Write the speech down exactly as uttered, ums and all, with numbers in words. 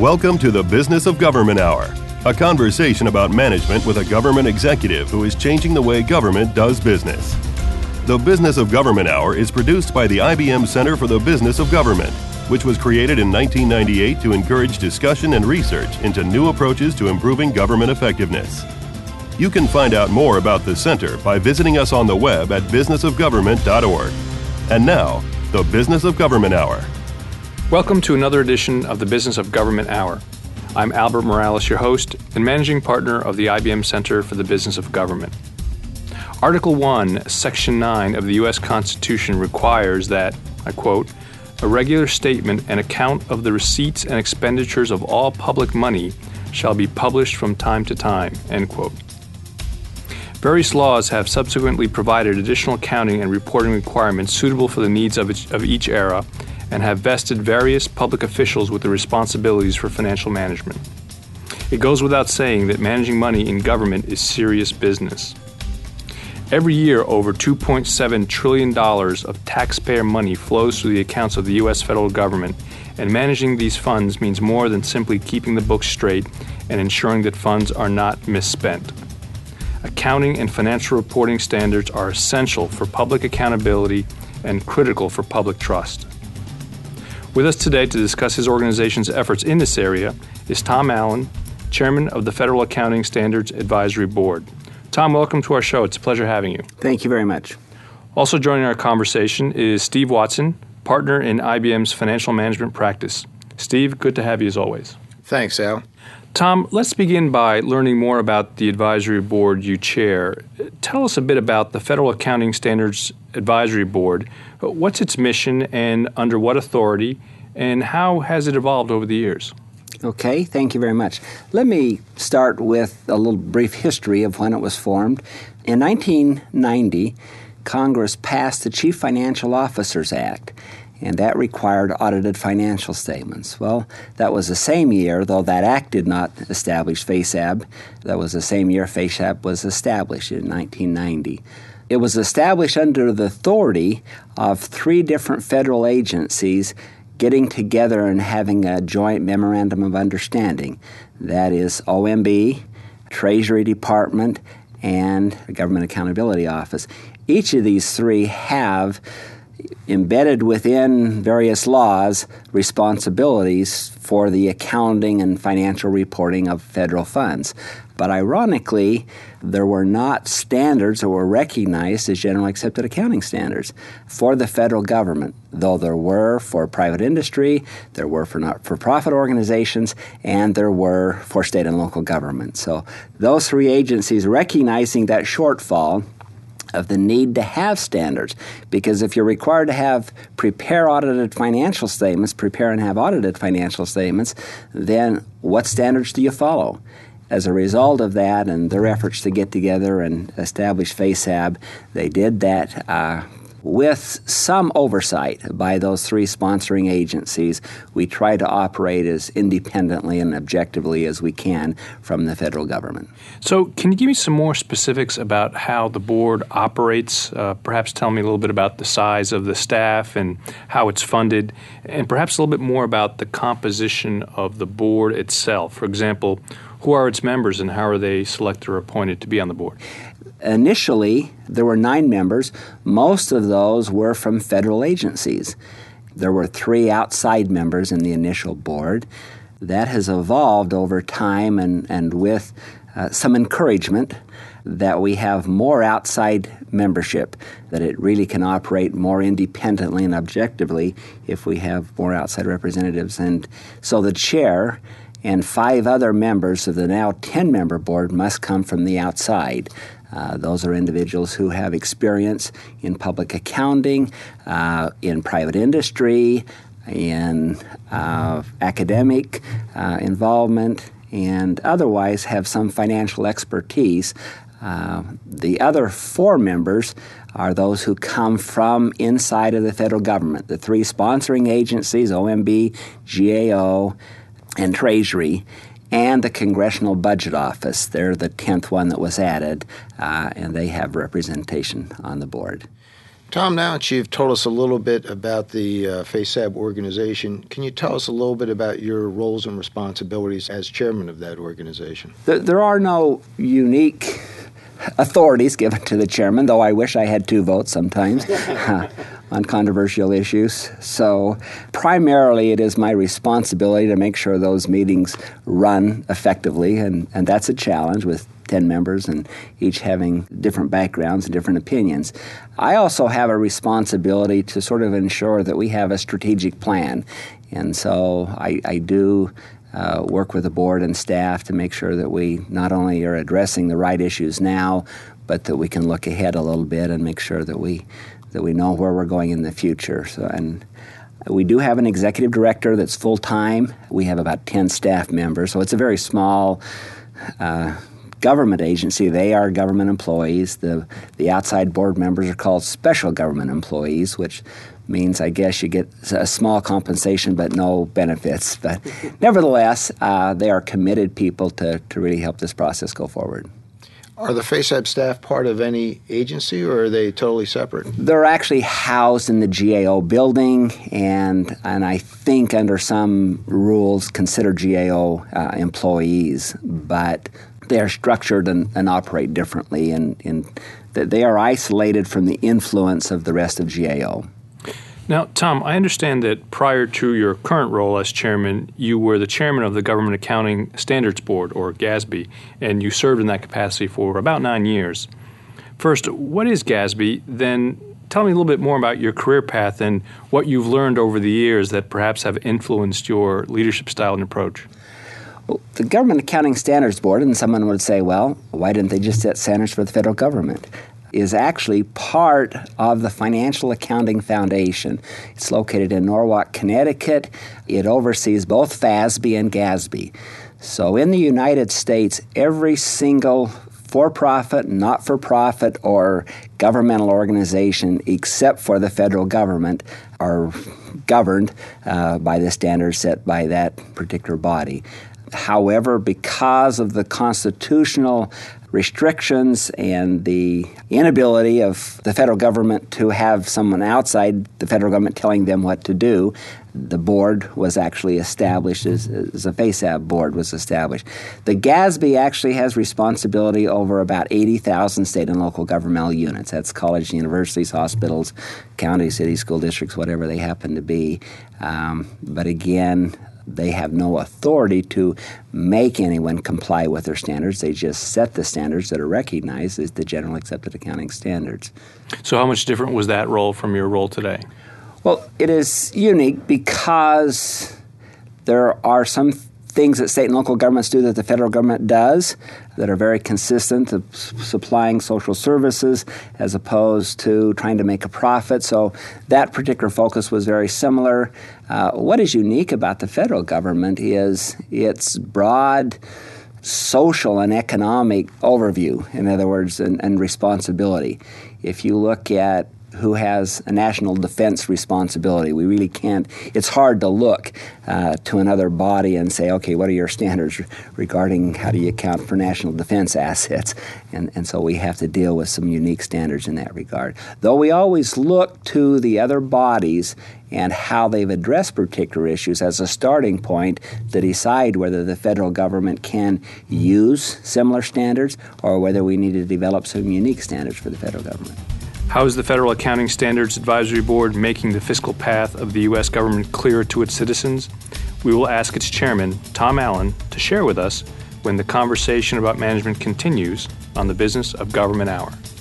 Welcome to the Business of Government Hour, a conversation about management with a government executive who is changing the way government does business. The Business of Government Hour is produced by the I B M Center for the Business of Government, which was created in nineteen ninety-eight to encourage discussion and research into new approaches to improving government effectiveness. You can find out more about the center by visiting us on the web at business of government dot org. And now, the Business of Government Hour. Welcome to another edition of the Business of Government Hour. I'm Albert Morales, your host and managing partner of the I B M Center for the Business of Government. Article one, Section nine of the U S Constitution requires that, I quote, a regular statement and account of the receipts and expenditures of all public money shall be published from time to time, end quote. Various laws have subsequently provided additional accounting and reporting requirements suitable for the needs of each, of each era and have vested various public officials with the responsibilities for financial management. It goes without saying that managing money in government is serious business. Every year, over two point seven trillion dollars of taxpayer money flows through the accounts of the U S federal government, and managing these funds means more than simply keeping the books straight and ensuring that funds are not misspent. Accounting and financial reporting standards are essential for public accountability and critical for public trust. With us today to discuss his organization's efforts in this area is Tom Allen, Chairman of the Federal Accounting Standards Advisory Board. Tom, welcome to our show. It's a pleasure having you. Thank you very much. Also joining our conversation is Steve Watson, partner in I B M's financial management practice. Steve, good to have you as always. Thanks, Al. Tom, let's begin by learning more about the advisory board you chair. Tell us a bit about the Federal Accounting Standards Advisory Board. What's its mission and under what authority, and how has it evolved over the years? Okay, thank you very much. Let me start with a little brief history of when it was formed. In nineteen ninety, Congress passed the Chief Financial Officers Act, and that required audited financial statements. Well, that was the same year, though that act did not establish FASAB. That was the same year FASAB was established in nineteen ninety. It was established under the authority of three different federal agencies getting together and having a joint memorandum of understanding. That is O M B, Treasury Department, and the Government Accountability Office. Each of these three have embedded within various laws responsibilities for the accounting and financial reporting of federal funds. But ironically, there were not standards that were recognized as generally accepted accounting standards for the federal government, though there were for private industry, there were for not-for-profit organizations, and there were for state and local government. So those three agencies recognizing that shortfall of the need to have standards, because if you're required to have prepare audited financial statements, prepare and have audited financial statements, then what standards do you follow? As a result of that and their efforts to get together and establish FASAB, they did that uh, with some oversight by those three sponsoring agencies. We try to operate as independently and objectively as we can from the federal government. So can you give me some more specifics about how the board operates? Uh, perhaps tell me a little bit about the size of the staff and how it's funded, and perhaps a little bit more about the composition of the board itself. For example, who are its members and how are they selected or appointed to be on the board? Initially, there were nine members. Most of those were from federal agencies. There were three outside members in the initial board. That has evolved over time and, and with uh, some encouragement that we have more outside membership, that it really can operate more independently and objectively if we have more outside representatives. And so the chair and five other members of the now ten-member board must come from the outside. Uh, those are individuals who have experience in public accounting, uh, in private industry, in uh, academic uh, involvement, and otherwise have some financial expertise. Uh, the other four members are those who come from inside of the federal government. The three sponsoring agencies, O M B, G A O, and Treasury, and the Congressional Budget Office. They're the tenth one that was added, uh, and they have representation on the board. Tom, now that you've told us a little bit about the uh, FASAB organization, can you tell us a little bit about your roles and responsibilities as chairman of that organization? There, there are no unique authorities given to the chairman, though I wish I had two votes sometimes uh, on controversial issues. So primarily it is my responsibility to make sure those meetings run effectively, and, and that's a challenge with ten members and each having different backgrounds and different opinions. I also have a responsibility to sort of ensure that we have a strategic plan. And so I, I do uh, work with the board and staff to make sure that we not only are addressing the right issues now, but that we can look ahead a little bit and make sure that we that we know where we're going in the future. So, and we do have an executive director that's full-time. We have about ten staff members, so it's a very small uh, government agency. They are government employees. The the outside board members are called special government employees, which means, I guess, you get a small compensation but no benefits. But nevertheless, uh, they are committed people to, to really help this process go forward. Are the FASAB staff part of any agency, or are they totally separate? They're actually housed in the G A O building, and and I think under some rules consider G A O uh, employees, but they are structured and, and operate differently, and in that they are isolated from the influence of the rest of G A O. Now, Tom, I understand that prior to your current role as chairman, you were the chairman of the Government Accounting Standards Board, or GASB, and you served in that capacity for about nine years. First, what is GASB? Then tell me a little bit more about your career path and what you've learned over the years that perhaps have influenced your leadership style and approach. Well, the Government Accounting Standards Board, and someone would say, well, why didn't they just set standards for the federal government, is actually part of the Financial Accounting Foundation. It's located in Norwalk, Connecticut. It oversees both FASB and GASB. So in the United States, every single for-profit, not-for-profit, or governmental organization except for the federal government are governed uh, by the standards set by that particular body. However, because of the constitutional restrictions and the inability of the federal government to have someone outside the federal government telling them what to do, the board was actually established, as, as a FASAB board was established. The GASB actually has responsibility over about eighty thousand state and local governmental units. That's colleges, universities, hospitals, counties, cities, school districts, whatever they happen to be. Um, but again, they have no authority to make anyone comply with their standards. They just set the standards that are recognized as the general accepted accounting standards. So how much different was that role from your role today? Well, it is unique because there are some things that state and local governments do that the federal government does that are very consistent of supplying social services as opposed to trying to make a profit. So that particular focus was very similar. Uh, what is unique about the federal government is its broad social and economic overview, in other words, and, and responsibility. If you look at who has a national defense responsibility, we really can't, it's hard to look uh, to another body and say, okay, what are your standards regarding how do you account for national defense assets? And, and so we have to deal with some unique standards in that regard. Though we always look to the other bodies and how they've addressed particular issues as a starting point to decide whether the federal government can use similar standards or whether we need to develop some unique standards for the federal government. How is the Federal Accounting Standards Advisory Board making the fiscal path of the U S government clearer to its citizens? We will ask its chairman, Tom Allen, to share with us when the conversation about management continues on the Business of Government Hour.